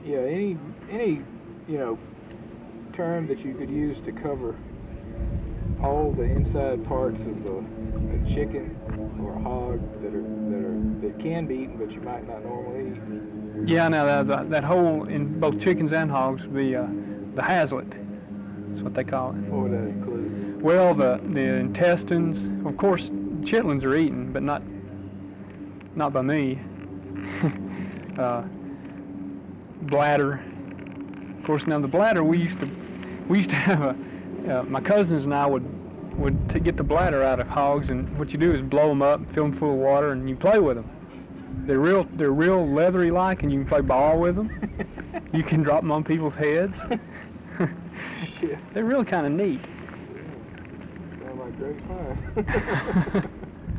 Yeah, any you know term that you could use to cover all the inside parts of a chicken or a hog that can be eaten, but you might not normally eat. Yeah, now that hole in both chickens and hogs would be the haslet. That's what they call it. What would that include? Well, the intestines, of course, chitlins are eaten, but not by me. Bladder, of course. Now the bladder, we used to have my cousins and I would to get the bladder out of hogs, and what you do is blow them up, fill them full of water, and you play with them. They're real leathery like, and you can play ball with them. You can drop them on people's heads. Yeah. They're really kind of neat. Sound like great fun.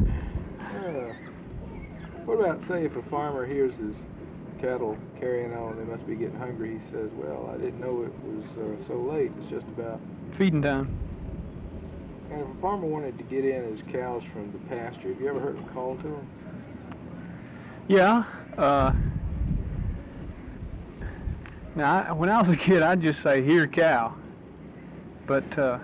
What about, say, if a farmer hears his cattle carrying on, they must be getting hungry. He says, well, I didn't know it was so late. It's just about feeding time. And if a farmer wanted to get in his cows from the pasture, have you ever heard him call to them? Yeah. Now, when I was a kid, I'd just say, "Here, cow." But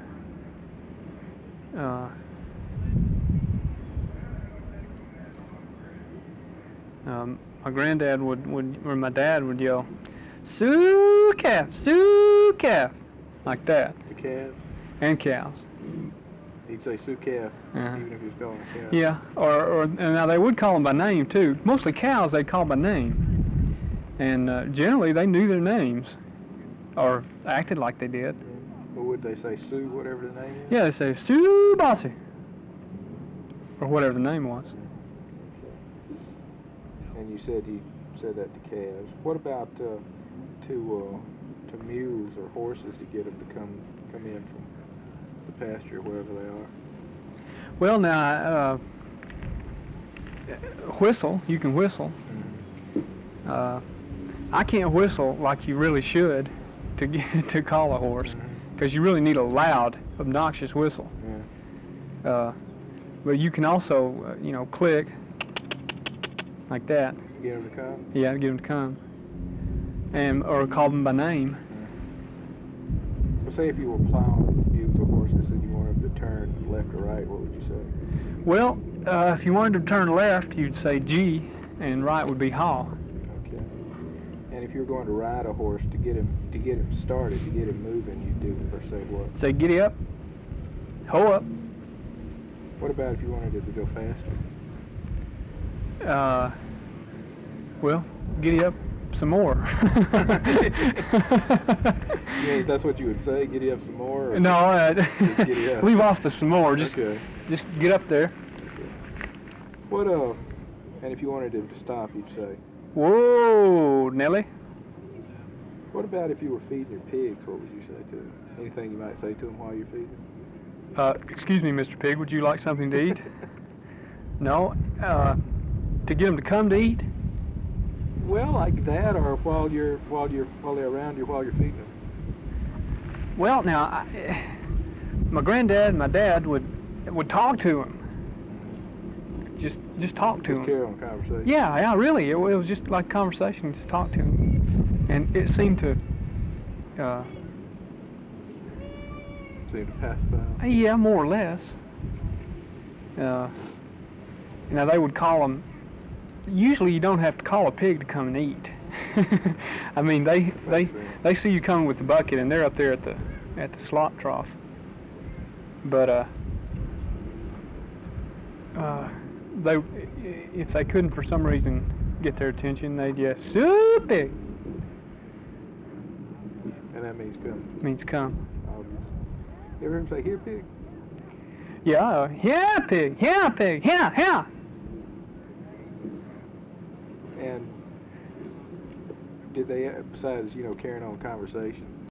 my granddad or my dad would yell, "Sioux calf, Sioux calf," like that. To calves? And cows. He'd say Sioux calf, even if he was calling a calf. Yeah, or and now they would call them by name too. Mostly cows they call by name, and generally they knew their names, or acted like they did. Or would they say Sue, whatever the name is? Yeah, they say Sue Bossy, or whatever the name was. And you said he said that to calves. What about to mules or horses to get them to come in from the pasture, wherever they are? Well, now whistle. You can whistle. I can't whistle like you really should to call a horse, because you really need a loud, obnoxious whistle. Yeah. But you can also, click like that. Get them to come? Yeah, to get them to come. Or call them by name. Well, say if you were plowing mules or horses and you wanted them to turn left or right, what would you say? Well, if you wanted to turn left, you'd say G, and right would be haw. Okay. And if you were going to ride a horse to get him started, to get him moving, you'd do or say what? Say giddy up, ho up. What about if you wanted it to go faster? Well, giddy up some more. Yeah, that's what you would say. Giddy up some more. Or no, just giddy up. Leave off the some more. Just get up there. Okay. What and if you wanted him to stop, you'd say, "Whoa, Nelly." What about if you were feeding your pigs? What would you say to them? Anything you might say to them while you're feeding them? Excuse me, Mr. Pig. Would you like something to eat? No. To get them to come to eat. Well, like that, or while they're around you while you're feeding them. Well, now, my granddad and my dad would talk to him. Just talk to him. Carry on conversation. Yeah, really. It was just like conversation. Just talk to him, and it seemed to. Seemed to pacify. Yeah, more or less. Now they would call them. Usually you don't have to call a pig to come and eat. I mean, they see you coming with the bucket, and they're up there at the slop trough. But if they couldn't for some reason get their attention, they'd yell, "Sue pig." And that means come. Means come. You ever heard him say, "Here, pig"? Yeah, yeah, pig, yeah, pig, yeah, yeah. And did they, besides carrying on conversation,